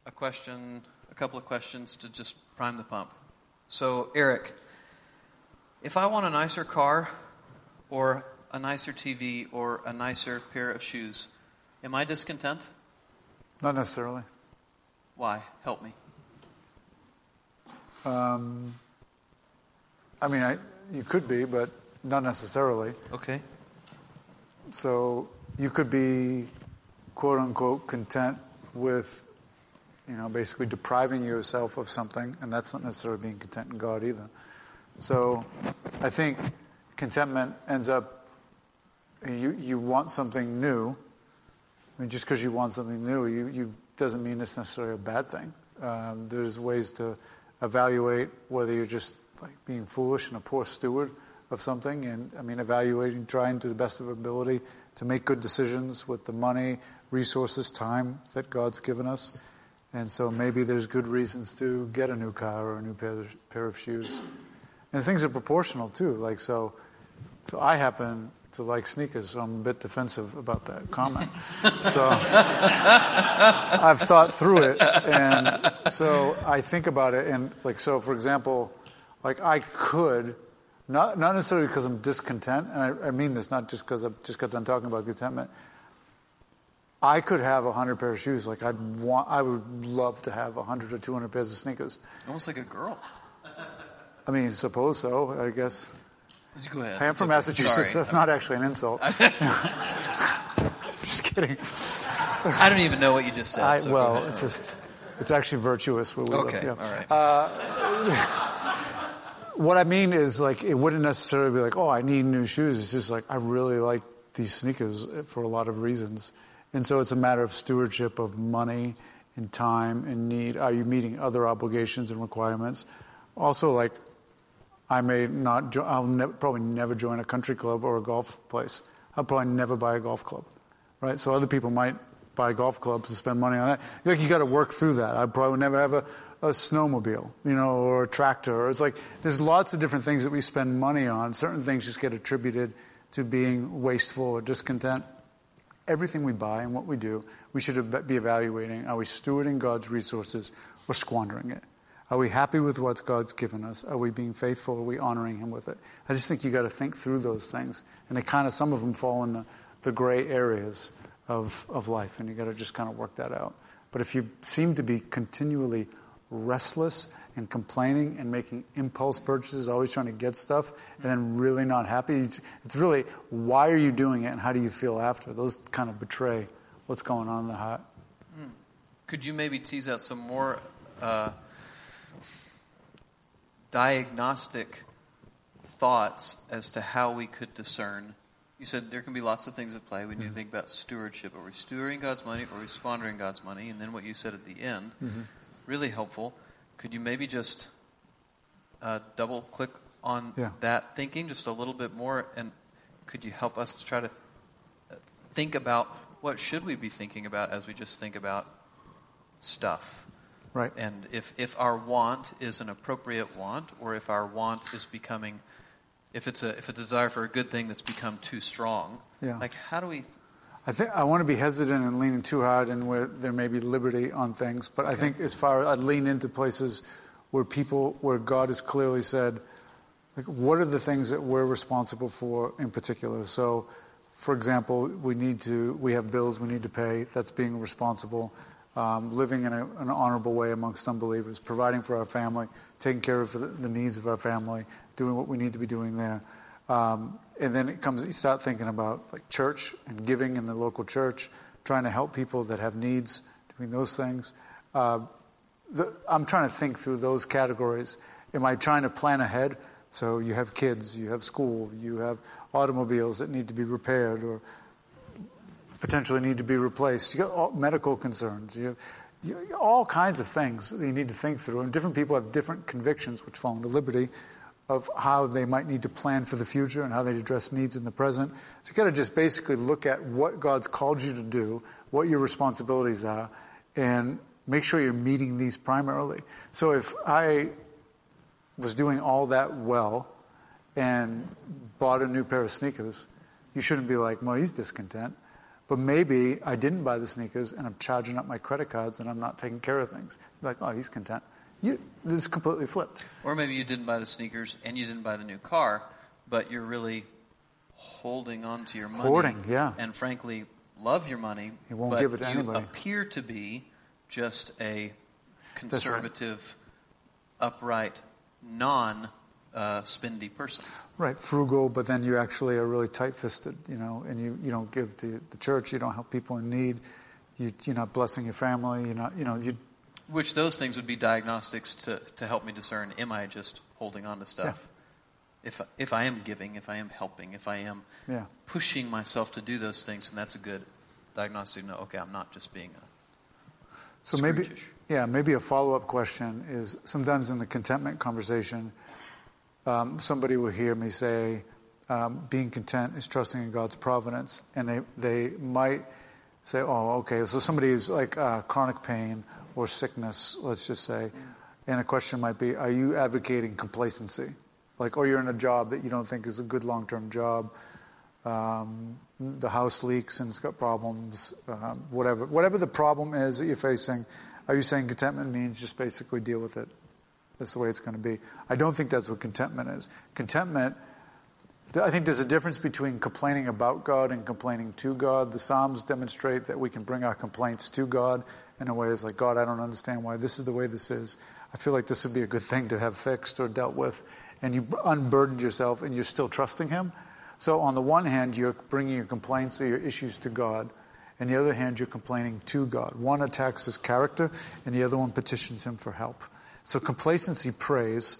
a couple of questions to just prime the pump. So, Eric, if I want a nicer car or a nicer TV or a nicer pair of shoes, am I discontent? Not necessarily. Why? Help me. You could be, but not necessarily. Okay. So you could be, quote unquote, content with, basically depriving yourself of something, and that's not necessarily being content in God either. So I think contentment ends up, you want something new. I mean, just because you want something new, you doesn't mean it's necessarily a bad thing. There's ways to evaluate whether you're just like being foolish and a poor steward of something, and evaluating, trying to the best of ability to make good decisions with the money, resources, time that God's given us. And so maybe there's good reasons to get a new car or a new pair of shoes. And things are proportional too. Like so I happen to like sneakers, so I'm a bit defensive about that comment. So I've thought through it, and so I think about it, and for example, I could, not necessarily because I'm discontent, and I mean this not just because I've just got done talking about contentment. I could have 100 pair of shoes. I would love to have 100 or 200 pairs of sneakers. Almost like a girl. Suppose so, I guess. Go ahead. Hey, I'm from Massachusetts. Sorry. That's not actually an insult. Just kidding. I don't even know what you just said. It's actually virtuous where we live. Okay, Yeah. All right. What I mean is, it wouldn't necessarily be I need new shoes. It's just I really like these sneakers for a lot of reasons. And so it's a matter of stewardship of money and time and need. Are you meeting other obligations and requirements? Also, I'll probably never join a country club or a golf place. I'll probably never buy a golf club, right? So other people might buy golf clubs and spend money on that. You got to work through that. I probably would never have a snowmobile, or a tractor. It's there's lots of different things that we spend money on. Certain things just get attributed to being wasteful or discontent. Everything we buy and what we do, we should be evaluating, are we stewarding God's resources or squandering it? Are we happy with what God's given us? Are we being faithful? Are we honoring Him with it? I just think you got to think through those things. And some of them fall in the gray areas of life, and you got to just kind of work that out. But if you seem to be continually restless and complaining and making impulse purchases, always trying to get stuff, and then really not happy, it's really, why are you doing it and how do you feel after? Those kind of betray what's going on in the heart. Could you maybe tease out some more diagnostic thoughts as to how we could discern? You said there can be lots of things at play. We need to think about stewardship. Are we stewarding God's money or are we squandering God's money? And then what you said at the end, really helpful. Could you maybe just double click on that thinking just a little bit more? And could you help us to try to think about what should we be thinking about as we just think about stuff? Right. And if our want is an appropriate want, or if our want is becoming, if it's a desire for a good thing that's become too strong, how do we? I want to be hesitant and leaning too hard and where there may be liberty on things, but I think as far as I'd lean into places where God has clearly said, what are the things that we're responsible for in particular? So, for example, we have bills we need to pay. That's being responsible. Living in an honorable way amongst unbelievers, providing for our family, taking care of the needs of our family, doing what we need to be doing there. And then you start thinking about church and giving in the local church, trying to help people that have needs, doing those things. I'm trying to think through those categories. Am I trying to plan ahead? So you have kids, you have school, you have automobiles that need to be repaired or potentially need to be replaced. You got medical concerns. You have all kinds of things that you need to think through. And different people have different convictions, which fall into liberty, of how they might need to plan for the future and how they address needs in the present. So you got to just basically look at what God's called you to do, what your responsibilities are, and make sure you're meeting these primarily. So if I was doing all that well and bought a new pair of sneakers, you shouldn't be like, well, he's discontent. But maybe I didn't buy the sneakers and I'm charging up my credit cards and I'm not taking care of things. Like, oh, he's content. This is completely flipped. Or maybe you didn't buy the sneakers and you didn't buy the new car, but you're really holding on to your money. Hoarding, yeah. And frankly, love your money. You won't give it to anybody. You appear to be just a conservative, upright, non-spendy person. Right, frugal, but then you actually are really tight-fisted, and you don't give to the church, you don't help people in need, you're not blessing your family, Which those things would be diagnostics to help me discern, am I just holding on to stuff? Yeah. If I am giving, if I am helping, if I am pushing myself to do those things, and that's a good diagnostic to know, okay, I'm not just being So maybe a follow-up question is, sometimes in the contentment conversation, somebody will hear me say, being content is trusting in God's providence, and they might say, oh, okay, so somebody is like chronic pain or sickness, let's just say, and a question might be, are you advocating complacency? Or you're in a job that you don't think is a good long-term job, the house leaks and it's got problems, whatever the problem is that you're facing, are you saying contentment means just basically deal with it? That's the way it's going to be. I don't think that's what contentment is. Contentment, I think there's a difference between complaining about God and complaining to God. The Psalms demonstrate that we can bring our complaints to God in a way it's like, God, I don't understand why this is the way this is. I feel like this would be a good thing to have fixed or dealt with. And you unburdened yourself and you're still trusting Him. So on the one hand, you're bringing your complaints or your issues to God. And the other hand, you're complaining to God. One attacks His character and the other one petitions Him for help. So complacency prays.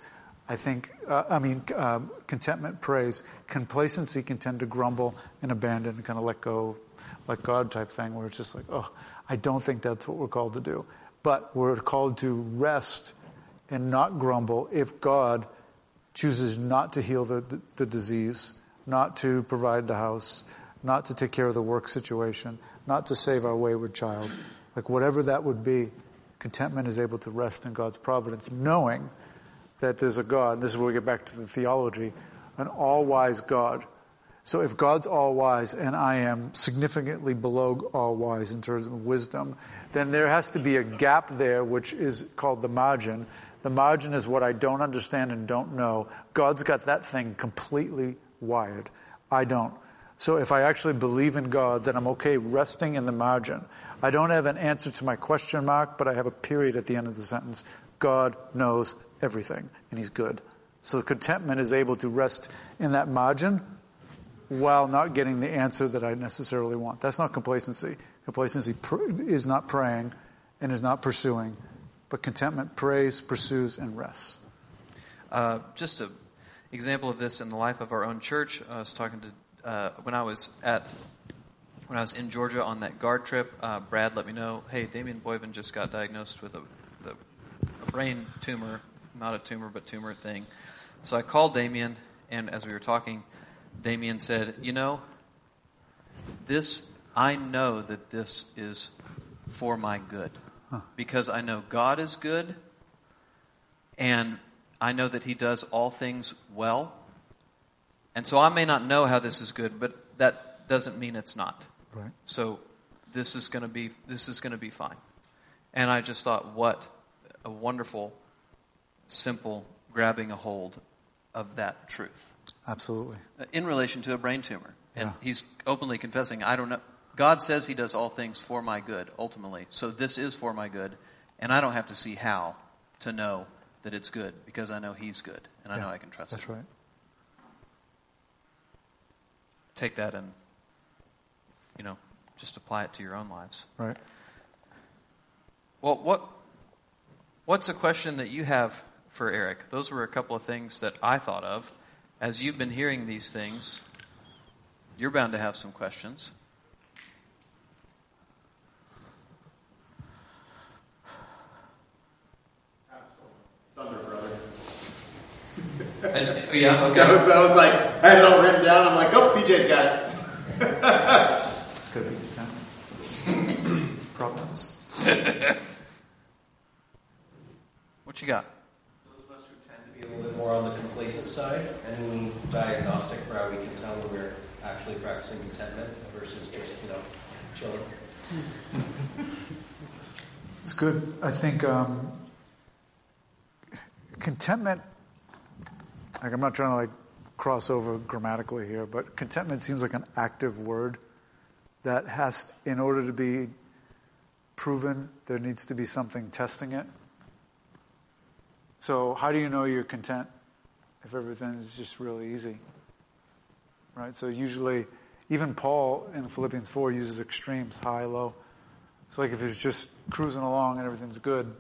Contentment prays. Complacency can tend to grumble and abandon and kind of let go, like God type thing, where it's just like, oh, I don't think that's what we're called to do. But we're called to rest and not grumble if God chooses not to heal the disease, not to provide the house, not to take care of the work situation, not to save our wayward child. Like whatever that would be, contentment is able to rest in God's providence, knowing that there's a God, and this is where we get back to the theology, an all-wise God. So if God's all-wise and I am significantly below all-wise in terms of wisdom, then there has to be a gap there which is called the margin. The margin is what I don't understand and don't know. God's got that thing completely wired. I don't. So if I actually believe in God, then I'm okay resting in the margin. I don't have an answer to my question mark, but I have a period at the end of the sentence. God knows everything, and He's good. So contentment is able to rest in that margin while not getting the answer that I necessarily want. That's not complacency. Complacency is not praying and is not pursuing. But contentment prays, pursues, and rests. Just an example of this in the life of our own church. I was talking to when I was in Georgia on that guard trip. Brad let me know, hey, Damien Boyven just got diagnosed with a brain tumor, not a tumor, but tumor thing. So I called Damien, and as we were talking, Damien said, I know that this is for my good. Because I know God is good, and I know that He does all things well. And so I may not know how this is good, but that doesn't mean it's not. Right. So this is going to be fine. And I just thought, what a wonderful, simple grabbing a hold of that truth. Absolutely. In relation to a brain tumor. And he's openly confessing, I don't know. God says He does all things for my good, ultimately. So this is for my good. And I don't have to see how to know that it's good, because I know He's good. And I know I can trust Him. That's right. Take that and, just apply it to your own lives. Right. Well, what's a question that you have for Eric? Those were a couple of things that I thought of. As you've been hearing these things, you're bound to have some questions. Thunder, brother. Yeah, okay. I was like, I had it all written down. I'm like, oh, PJ's got it. Could be problems. What you got? Those of us who tend to be a little bit more on the complacent side, any diagnostic for how we can tell when we're actually practicing contentment versus just, It's good. I think contentment, like I'm not trying to cross over grammatically here, but contentment seems like an active word that has, in order to be proven, there needs to be something testing it. So how do you know you're content if everything is just really easy? Right? So usually, even Paul in Philippians 4 uses extremes, high, low. So if it's just cruising along and everything's good,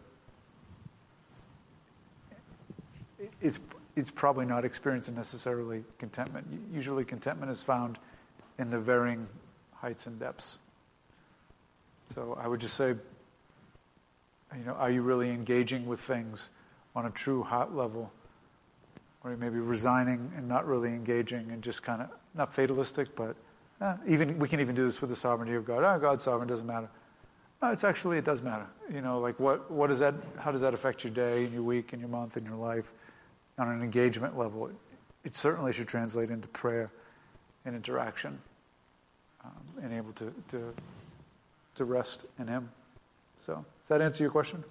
it's probably not experiencing necessarily contentment. Usually contentment is found in the varying heights and depths. So I would just say, are you really engaging with things on a true heart level? Or maybe resigning and not really engaging and just kind of, not fatalistic, but we can even do this with the sovereignty of God. God's sovereign, doesn't matter. No, it does matter. What does that, how does that affect your day and your week and your month and your life on an engagement level? It certainly should translate into prayer and interaction and able to rest in Him. So, does that answer your question?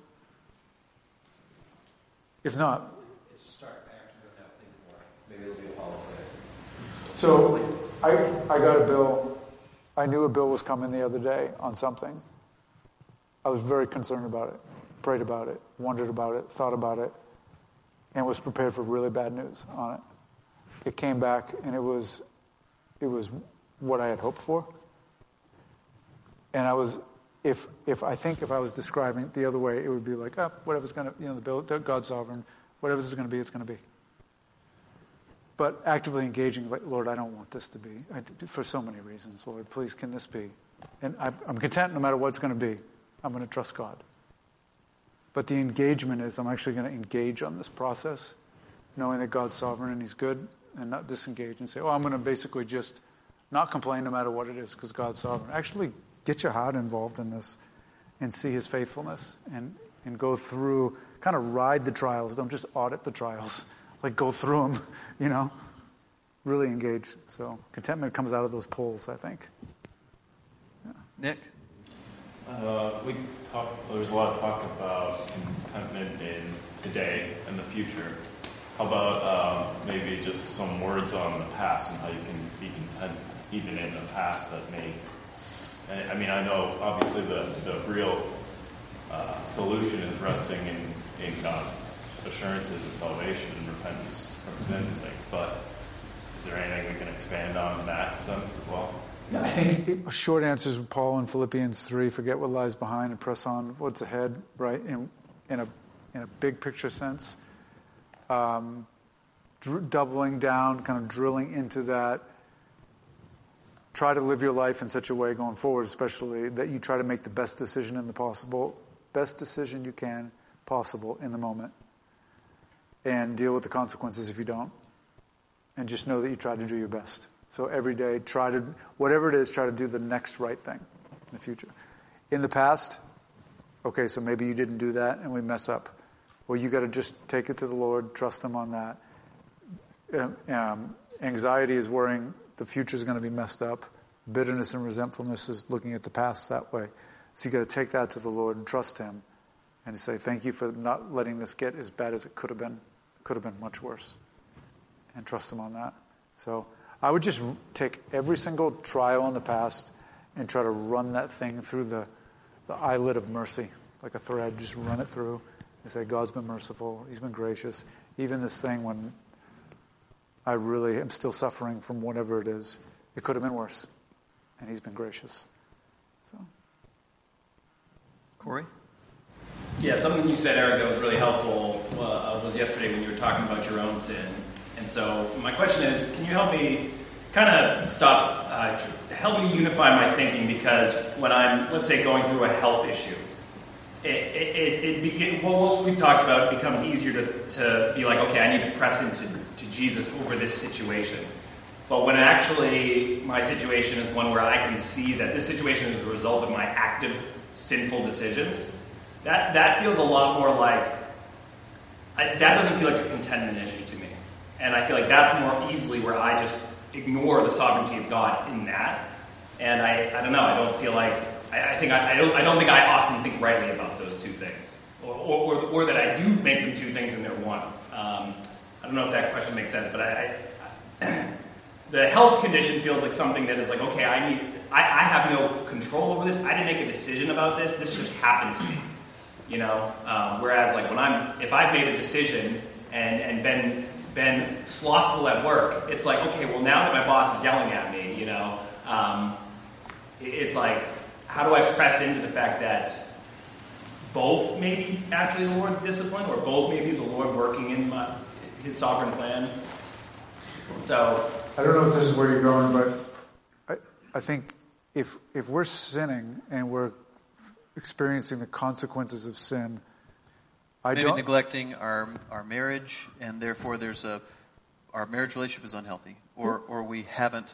If not, it's a start back to go now think more. Maybe it'll be a follow-up. So I got a bill. I knew a bill was coming the other day on something. I was very concerned about it, prayed about it, wondered about it, thought about it, and was prepared for really bad news on it. It came back, and it was what I had hoped for. And I was, if I was describing it the other way, it would be like, whatever's going to, the bill, God's sovereign, whatever this is going to be, it's going to be. But actively engaging, like, Lord, I don't want this to be, for so many reasons. Lord, please, can this be? And I'm content no matter what it's going to be. I'm going to trust God. But the engagement is, I'm actually going to engage on this process, knowing that God's sovereign and He's good, and not disengage and say, I'm going to basically just not complain no matter what it is because God's sovereign. Actually, get your heart involved in this and see His faithfulness and go through, kind of ride the trials. Don't just audit the trials. Go through them, really engage. So contentment comes out of those poles, I think. Yeah. Nick? There's a lot of talk about contentment in today and the future. How about maybe just some words on the past and how you can be content even in the past that may... I know obviously the real solution is resting in God's assurances of salvation and repentance from sin and things, but is there anything we can expand on in that sense as well? I think a short answer is Paul in Philippians 3, forget what lies behind and press on what's ahead, right? In a big picture sense. Doubling down, kind of drilling into that. Try to live your life in such a way going forward, especially that you try to make the best decision you can possible in the moment. And deal with the consequences if you don't. And just know that you try to do your best. So every day, whatever it is, try to do the next right thing in the future. In the past, okay, so maybe you didn't do that and we mess up. Well, you got to just take it to the Lord, trust Him on that. Anxiety is worrying the future is going to be messed up. Bitterness and resentfulness is looking at the past that way. So you got to take that to the Lord and trust Him and say, thank you for not letting this get as bad as it could have been. It could have been much worse. And trust Him on that. So I would just take every single trial in the past and try to run that thing through the eyelid of mercy, like a thread. Just run it through and say, God's been merciful. He's been gracious. Even this thing when I really am still suffering from whatever it is, it could have been worse. And He's been gracious. So, Corey? Yeah, something you said, Eric, that was really helpful was yesterday when you were talking about your own sin. And so my question is, can you help me kind of help me unify my thinking? Because when I'm, let's say, going through a health issue, what we've talked about, it becomes easier to be like, okay, I need to press into Jesus over this situation. But when actually my situation is one where I can see that this situation is a result of my active sinful decisions, that feels a lot more like, that doesn't feel like a contentment issue to me. And I feel like that's more easily where I just ignore the sovereignty of God in that And I don't know. I don't feel like I don't think I often think rightly about those two things, or that I do make them two things and they're one. I don't know if that question makes sense, but the health condition feels like something that is like, okay, I have no control over this. I didn't make a decision about this. This just happened to me, you know. Whereas like if I've made a decision and been slothful at work, it's like, okay, well now that my boss is yelling at me, you know, it's like, how do I press into the fact that both may be actually the Lord's discipline, or both may be the Lord working in His sovereign plan? So I don't know if this is where you're going, but I think if we're sinning and we're experiencing the consequences of sin, maybe neglecting our marriage, and therefore our marriage relationship is unhealthy, or we haven't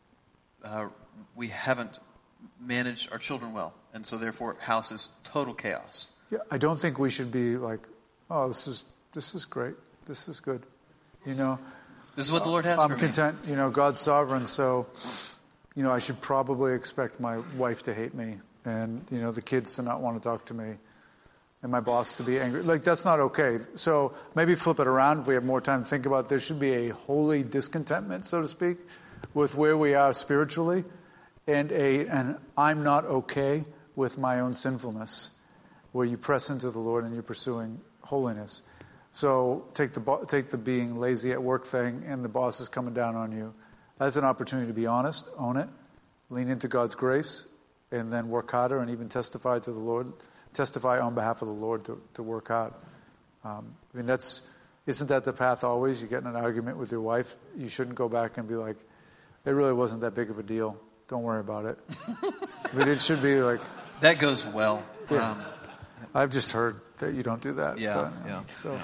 managed our children well, and so therefore house is total chaos. Yeah, I don't think we should be like, oh, this is great, this is good, you know. This is what the Lord has for me. I'm content, you know, God's sovereign, so, you know, I should probably expect my wife to hate me, and, you know, the kids to not want to talk to me, and my boss to be angry. Like, that's not okay. So maybe flip it around if we have more time to think about it. There should be a holy discontentment, so to speak, with where we are spiritually, and I'm not okay with my own sinfulness, where you press into the Lord and you're pursuing holiness. So take the being lazy at work thing, and the boss is coming down on you. That's an opportunity to be honest, own it, lean into God's grace, and then work harder and even testify to the Lord, testify on behalf of the Lord to work hard. I mean, isn't that the path always? You get in an argument with your wife, you shouldn't go back and be like, it really wasn't that big of a deal. Don't worry about it. But it should be like... That goes well. Yeah. I've just heard that you don't do that. Yeah, but, yeah. So,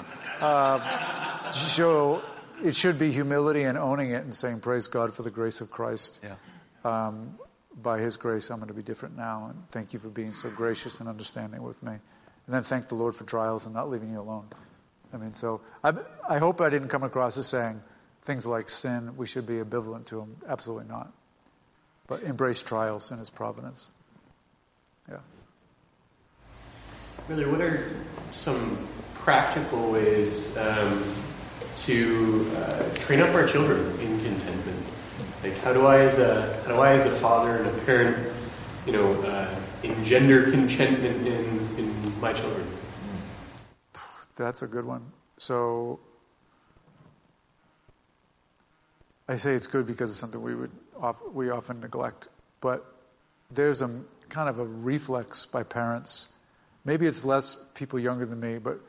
so it should be humility and owning it and saying, praise God for the grace of Christ. Yeah. By His grace, I'm going to be different now. And thank you for being so gracious and understanding with me. And then thank the Lord for trials and not leaving you alone. I mean, so I hope I didn't come across as saying things like sin, we should be ambivalent to them. Absolutely not. But embrace trials in His providence. Yeah. Brother, what are some practical ways to train up our children in contentment? Like, how do I, as a father and a parent, you know, engender contentment in my children? That's a good one. So I say it's good because it's something we often neglect. But there's a kind of a reflex by parents. Maybe it's less people younger than me, but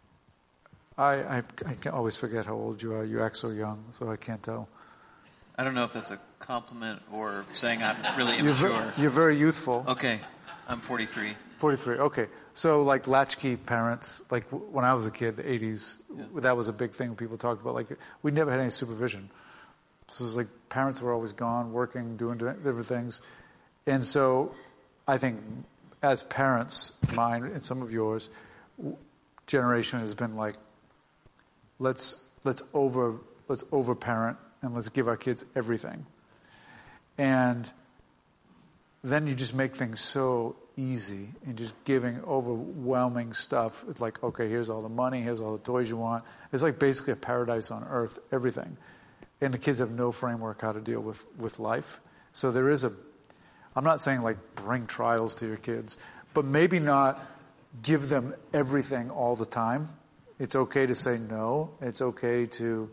I can always forget how old you are. You act so young, so I can't tell. I don't know if that's a compliment or saying I'm really immature. You're very youthful. Okay. I'm 43. 43, okay. So like latchkey parents, like when I was a kid, the 80s, that was a big thing people talked about. Like we never had any supervision. So it was like parents were always gone, working, doing different things. And so I think as parents, mine and some of yours, generation has been like, let's over-parent and let's give our kids everything. And then you just make things so easy and just giving overwhelming stuff. It's like, okay, here's all the money, here's all the toys you want. It's like basically a paradise on earth, everything. And the kids have no framework how to deal with life. So there is I'm not saying like bring trials to your kids, but maybe not give them everything all the time. It's okay to say no. It's okay to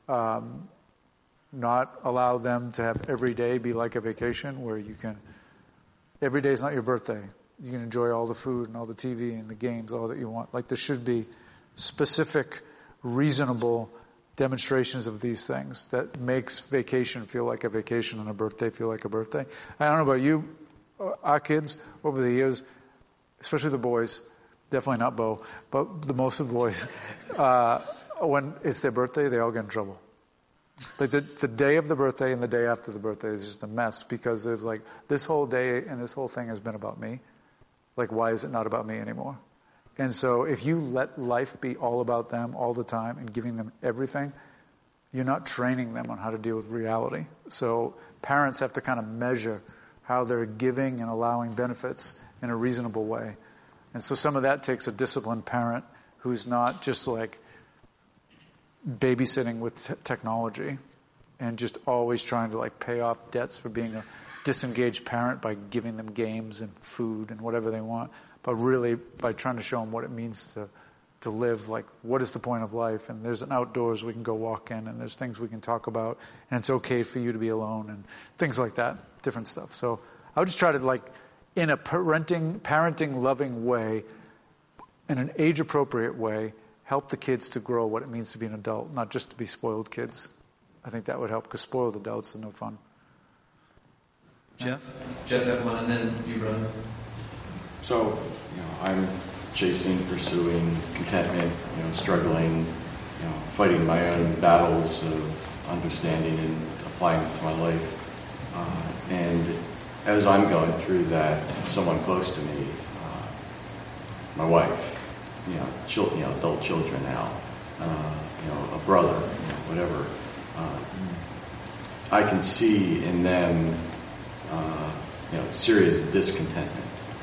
not allow them to have every day be like a vacation where you can, every day is not your birthday. You can enjoy all the food and all the TV and the games, all that you want. Like there should be specific, reasonable demonstrations of these things that makes vacation feel like a vacation and a birthday feel like a birthday. I don't know about you, our kids over the years, especially the boys, definitely not Bo, but the most of the boys, when it's their birthday, they all get in trouble. Like the day of the birthday and the day after the birthday is just a mess because there's like this whole day and this whole thing has been about me. Like why is it not about me anymore? And so if you let life be all about them all the time and giving them everything, you're not training them on how to deal with reality. So parents have to kind of measure how they're giving and allowing benefits in a reasonable way. And so some of that takes a disciplined parent who's not just like babysitting with technology and just always trying to like pay off debts for being a disengaged parent by giving them games and food and whatever they want, but really by trying to show them what it means to live, like what is the point of life, and there's an outdoors we can go walk in, and there's things we can talk about, and it's okay for you to be alone, and things like that, different stuff. So I would just try to, like, in a parenting loving way, in an age appropriate way, help the kids to grow what it means to be an adult, not just to be spoiled kids. I think that would help, because spoiled adults are no fun. Jeff had one, and then you, brother. So, I'm chasing, pursuing contentment, struggling, fighting my own battles of understanding and applying it to my life. And as I'm going through that, someone close to me, my wife, adult children now, a brother, whatever, I can see in them, serious discontentment.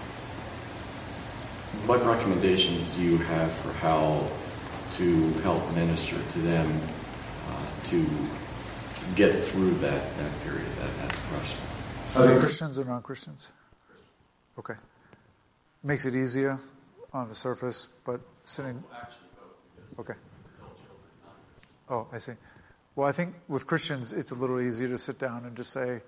What recommendations do you have for how to help minister to them to get through that period, that thrust? Are they Christians or non-Christians? Okay. Makes it easier on the surface, but sitting... Okay. Oh, I see. Well, I think with Christians, it's a little easier to sit down and just say,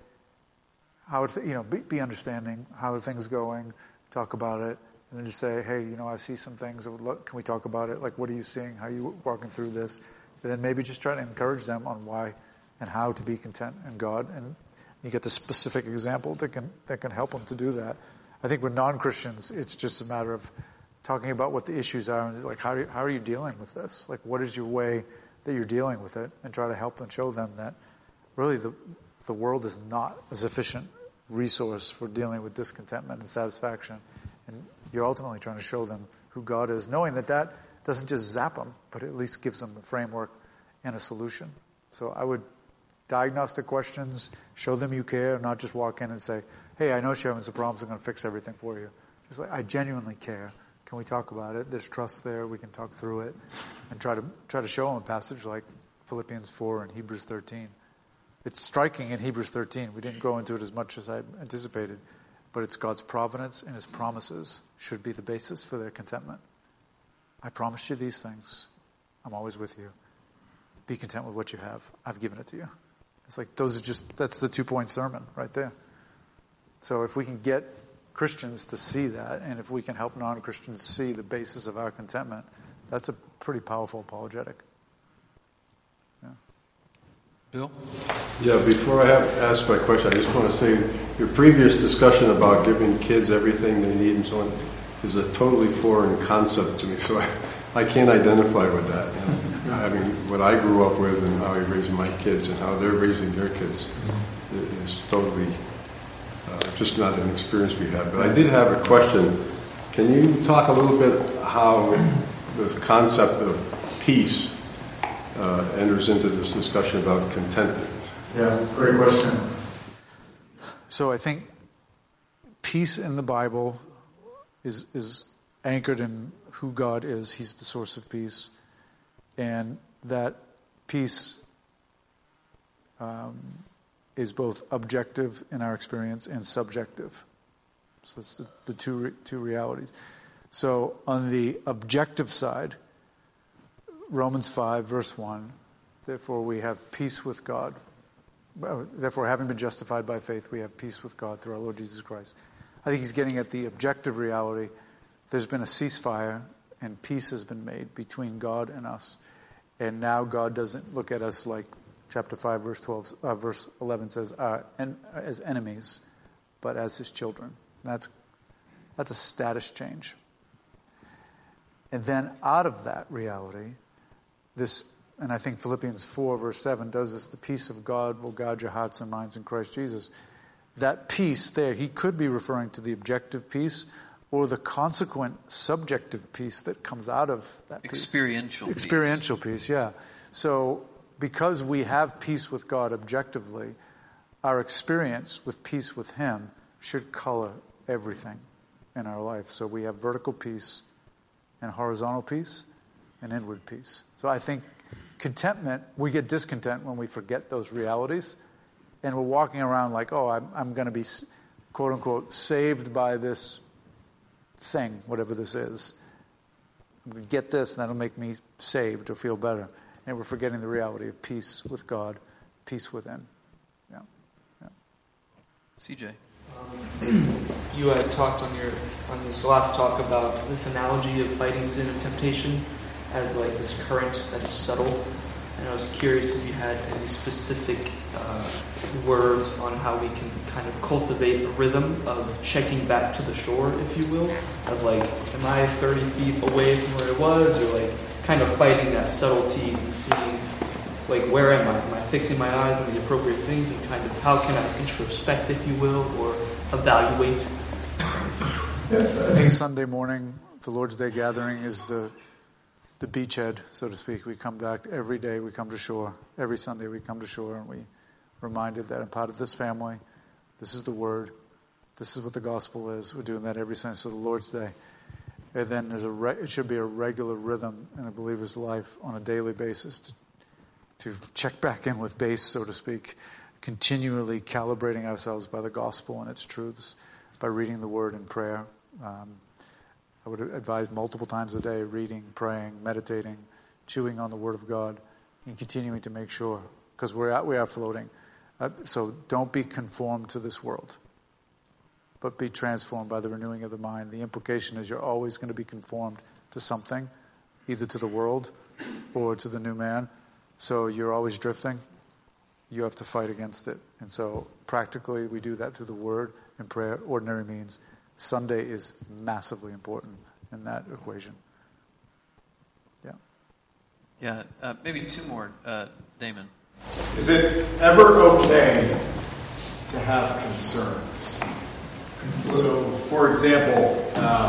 be understanding, how are things going, talk about it, and then just say, hey, I see some things, can we talk about it? Like, what are you seeing? How are you walking through this? And then maybe just try to encourage them on why and how to be content in God. And you get the specific example that can help them to do that. I think with non-Christians, it's just a matter of talking about what the issues are, and it's like, how are you dealing with this? Like, what is your way that you're dealing with it? And try to help and show them that really the world is not a sufficient resource for dealing with discontentment and satisfaction. And you're ultimately trying to show them who God is, knowing that doesn't just zap them, but at least gives them a framework and a solution. So I would diagnostic questions, show them you care, not just walk in and say, hey, I know you're having some problems, I'm going to fix everything for you. Just like, I genuinely care. Can we talk about it? There's trust there. We can talk through it. And try to show them a passage like Philippians 4 and Hebrews 13. It's striking in Hebrews 13. We didn't go into it as much as I anticipated, but it's God's providence and His promises should be the basis for their contentment. I promised you these things. I'm always with you. Be content with what you have. I've given it to you. It's like that's the 2-point sermon right there. So if we can get Christians to see that, and if we can help non-Christians see the basis of our contentment, that's a pretty powerful apologetic. Yeah. Bill? Yeah, before I ask my question, I just want to say your previous discussion about giving kids everything they need and so on is a totally foreign concept to me, so I can't identify with that. Having what I grew up with and how I raised my kids and how they're raising their kids is totally just not an experience we had. But I did have a question. Can you talk a little bit how the concept of peace enters into this discussion about contentment? Yeah, great question. So I think peace in the Bible is anchored in who God is. He's the source of peace. And that peace is both objective in our experience and subjective. So it's the two realities. So on the objective side, Romans 5, verse 1, therefore we have peace with God. Therefore, having been justified by faith, we have peace with God through our Lord Jesus Christ. I think he's getting at the objective reality. There's been a ceasefire and peace has been made between God and us. And now God doesn't look at us like chapter 5, verse 11 says, as enemies, but as his children. That's a status change. And then out of that reality, and I think Philippians 4, verse 7 does this, the peace of God will guard your hearts and minds in Christ Jesus. That peace there, he could be referring to the objective peace or the consequent subjective peace that comes out of that peace. Experiential peace, yeah. So because we have peace with God objectively, our experience with peace with him should color everything in our life. So we have vertical peace and horizontal peace and inward peace. So I think contentment, we get discontent when we forget those realities, and we're walking around like, oh, I'm going to be, quote unquote, saved by this thing, whatever this is. I'm going to get this and that'll make me saved or feel better. And we're forgetting the reality of peace with God, peace within. Yeah. CJ. You had talked on this last talk about this analogy of fighting sin and temptation as like this current that is subtle. And I was curious if you had any specific words on how we can kind of cultivate a rhythm of checking back to the shore, if you will, of like, am I 30 feet away from where I was, or like kind of fighting that subtlety and seeing, like, where am I? Am I fixing my eyes on the appropriate things, and kind of how can I introspect, if you will, or evaluate? Yeah, I think Sunday morning, the Lord's Day gathering is the beachhead, so to speak. We come back every day, we come to shore. Every Sunday we come to shore, and we reminded that I'm part of this family. This is the Word. This is what the gospel is. We're doing that every Sunday. So the Lord's Day. And then it should be a regular rhythm in a believer's life on a daily basis to check back in with base, so to speak, continually calibrating ourselves by the gospel and its truths, by reading the Word in prayer. I would advise multiple times a day, reading, praying, meditating, chewing on the Word of God, and continuing to make sure, because we are floating. So don't be conformed to this world, but be transformed by the renewing of the mind. The implication is you're always going to be conformed to something, either to the world or to the new man. So you're always drifting. You have to fight against it. And so practically we do that through the Word and prayer, ordinary means. Sunday is massively important in that equation. Yeah, maybe two more. Damon. Is it ever okay to have concerns? So, for example,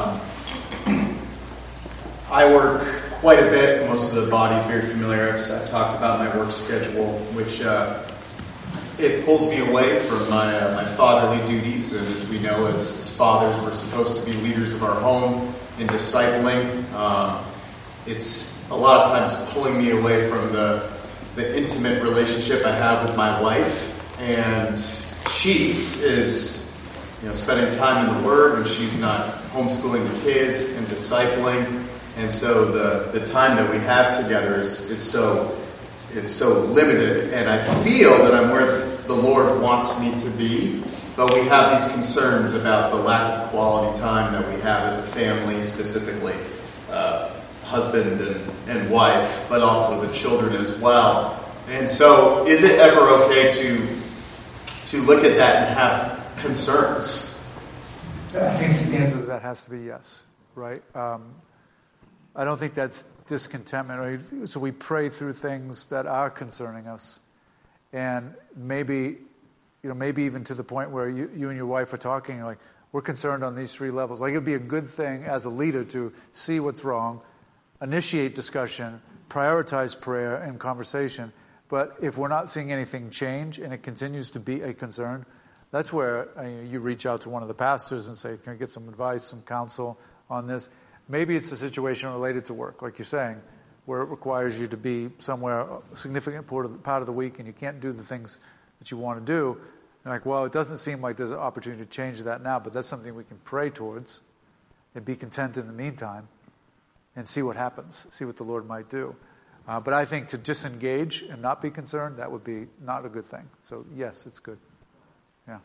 I work quite a bit. Most of the body is very familiar. I've talked about my work schedule, which it pulls me away from my fatherly duties. And as we know, as fathers, we're supposed to be leaders of our home and discipling. It's a lot of times pulling me away from the intimate relationship I have with my wife. And she is, spending time in the Word when she's not homeschooling the kids and discipling. And so the time that we have together is so limited. And I feel that I'm where the Lord wants me to be. But we have these concerns about the lack of quality time that we have as a family, specifically husband and wife, but also the children as well. And so is it ever okay to look at that and have concerns? I think the answer to that has to be yes, right? I don't think that's discontentment. Right? So we pray through things that are concerning us. And maybe even to the point where you and your wife are talking, like, we're concerned on these three levels. Like, it would be a good thing as a leader to see what's wrong, initiate discussion, prioritize prayer and conversation. But if we're not seeing anything change and it continues to be a concern, that's where you reach out to one of the pastors and say, can I get some advice, some counsel on this? Maybe it's a situation related to work, like you're saying, where it requires you to be somewhere a significant part of the week and you can't do the things that you want to do. And like, well, it doesn't seem like there's an opportunity to change that now, but that's something we can pray towards and be content in the meantime and see what happens, see what the Lord might do. But I think to disengage and not be concerned, that would be not a good thing. So yes, it's good. Yeah.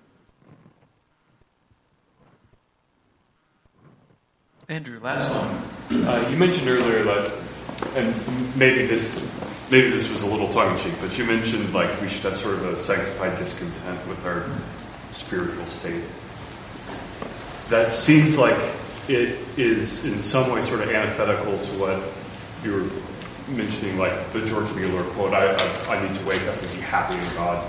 Andrew, last one. You mentioned earlier that, and maybe this was a little tongue-in-cheek, but you mentioned like we should have sort of a sanctified discontent with our spiritual state. That seems like it is in some way sort of antithetical to what you were mentioning, like the George Mueller quote, I need to wake up and be happy in God.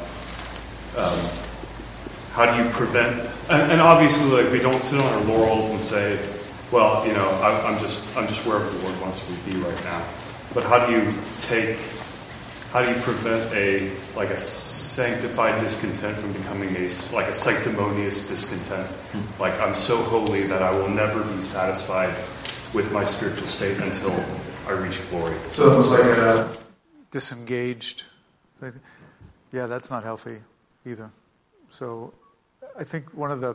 How do you prevent, and obviously like we don't sit on our laurels and say, well, I'm just wherever the Lord wants me to be right now. But how do you prevent a sanctified discontent from becoming a sanctimonious discontent. Like, I'm so holy that I will never be satisfied with my spiritual state until I reach glory. So it was like a disengaged. Yeah, that's not healthy either. So I think one of the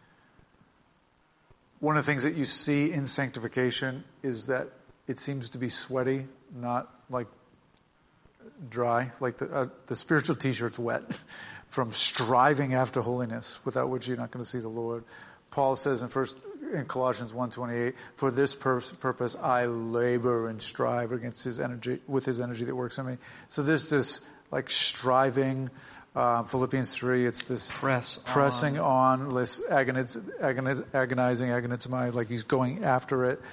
things that you see in sanctification is that it seems to be sweaty, not like dry. Like the spiritual t-shirt's wet from striving after holiness, without which you're not going to see the Lord. Paul says in Colossians 1:28, for this purpose I labor and strive against with his energy that works in me. So there's this like striving. Philippians 3, it's this pressing on, this agonizing, agonizomai, like he's going after it.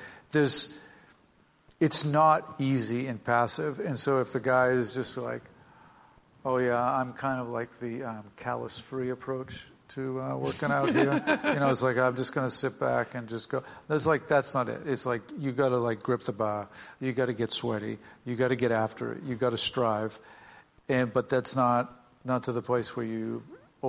It's not easy and passive. And so if the guy is just like, oh yeah, I'm kind of like the callus-free approach to working out here. It's like, I'm just going to sit back and just go. That's not it. It's like, you got to like grip the bar. You got to get sweaty. You got to get after it. You got to strive. But that's not to the place where you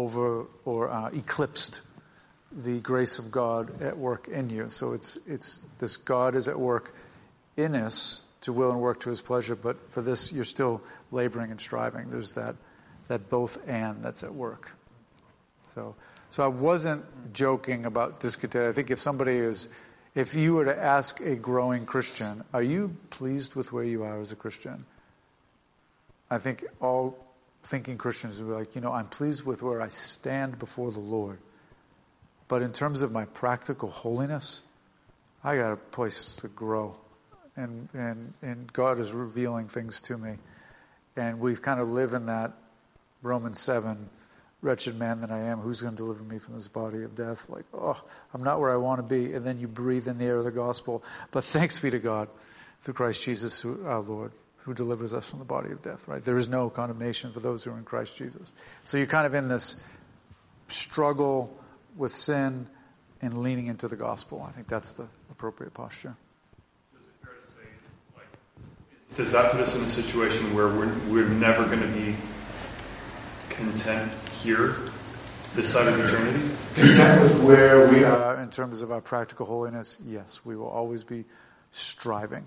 eclipsed the grace of God at work in you. So it's this God is at work in us to will and work to his pleasure, but for this you're still laboring and striving. There's that both and that's at work. So I wasn't joking about discontent. I think if you were to ask a growing Christian, are you pleased with where you are as a Christian? I think all thinking Christians would be like, I'm pleased with where I stand before the Lord. But in terms of my practical holiness, I got a place to grow. And God is revealing things to me. And we've kind of live in that Romans 7, wretched man that I am, who's going to deliver me from this body of death? Like, I'm not where I want to be. And then you breathe in the air of the gospel. But thanks be to God, through Christ Jesus, our Lord, who delivers us from the body of death, right? There is no condemnation for those who are in Christ Jesus. So you're kind of in this struggle with sin and leaning into the gospel. I think that's the appropriate posture. So is it fair to say, does that put us in a situation where we're never going to be content here, this side of eternity? Content with where we are in terms of our practical holiness? Yes, we will always be striving.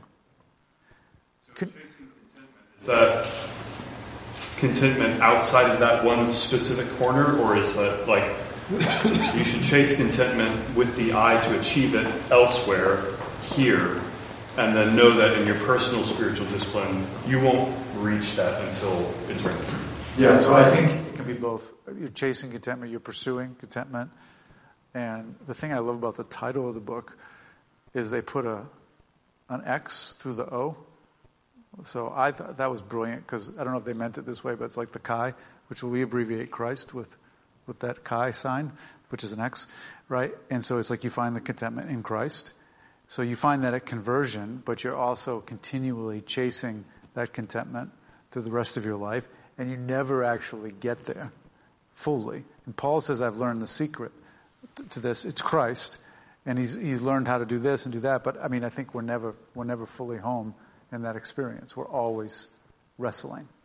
So chasing contentment, is that contentment outside of that one specific corner, or is that like you should chase contentment with the eye to achieve it elsewhere, here, and then know that in your personal spiritual discipline you won't reach that until eternity? Yeah, so I think it can be both. You're chasing contentment, you're pursuing contentment. And the thing I love about the title of the book is they put an X through the O. So I thought that was brilliant, because I don't know if they meant it this way, but it's like the Chi, which we abbreviate Christ with that Chi sign, which is an X, right? And so it's like you find the contentment in Christ. So you find that at conversion, but you're also continually chasing that contentment through the rest of your life, and you never actually get there fully. And Paul says, I've learned the secret to this. It's Christ, and he's learned how to do this and do that. But I mean, I think we're never fully home in that experience. We're always wrestling.